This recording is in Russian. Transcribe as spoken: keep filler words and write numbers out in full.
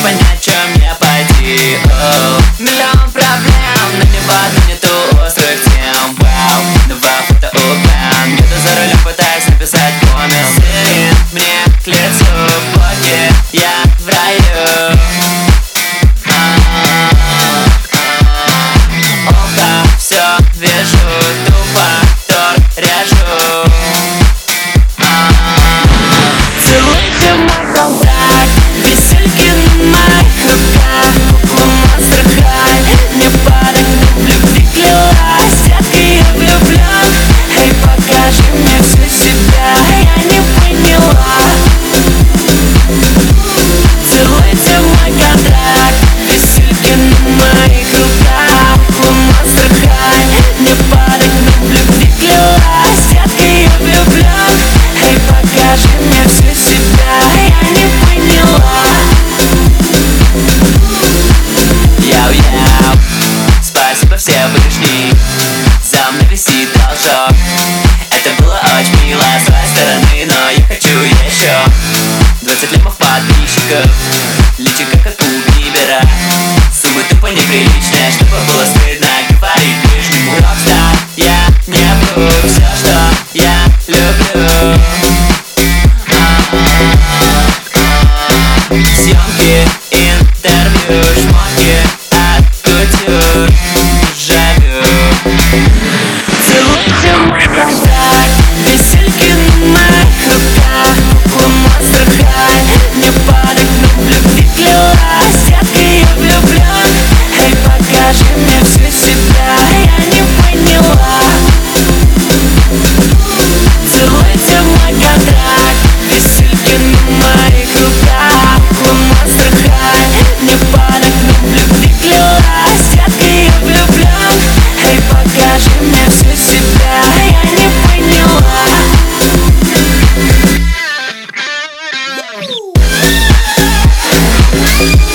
понять, чем мне пойти. Оу. Миллион проблем, но не в одну нету острых тем. Вау, два фото уган. Еду за рулем, пытаюсь написать коммент. Ты мне к лицу, боги, я в раю. Оха, все вижу, тупо торт режу. Целуйте мой контракт, весельки на моих руках. Кукла монстр хай, не падать, в любви клялась. Детка, я влюблен, эй, покажи мне всю себя, я не поняла. Целуйте мой контракт, весельки на моих руках. Кукла монстр хай, не падать, в любви клялась. Детка, я влюблен, эй, покажи мне всю себя, я не поняла. Яу-яу, спасибо, все пришли. За мной висит должок. Это было очень мило с твоей стороны, но я хочу еще. Двадцать лимов подписчиков, личико как у Бибера. Сумма тупо неприличная, чтобы было стыдно говорить ближнему. Рокстар, я не вру, все, что я люблю. Съемки, интервью, шмотки от кутюр. Живу. Целуйте мой контракт, весельки на моих руках. Кукла монстр хай, не падать, но в любви клялась. Детка, я влюблен, эй, покажи мне всю себя, я не поняла. Целуйте мой контракт, весельки на моих руках. Кукла монстр хай, не падать, но в любви клялась. Детка, я влюблен, эй, покажи мне всю себя, я не поняла. We'll be right back.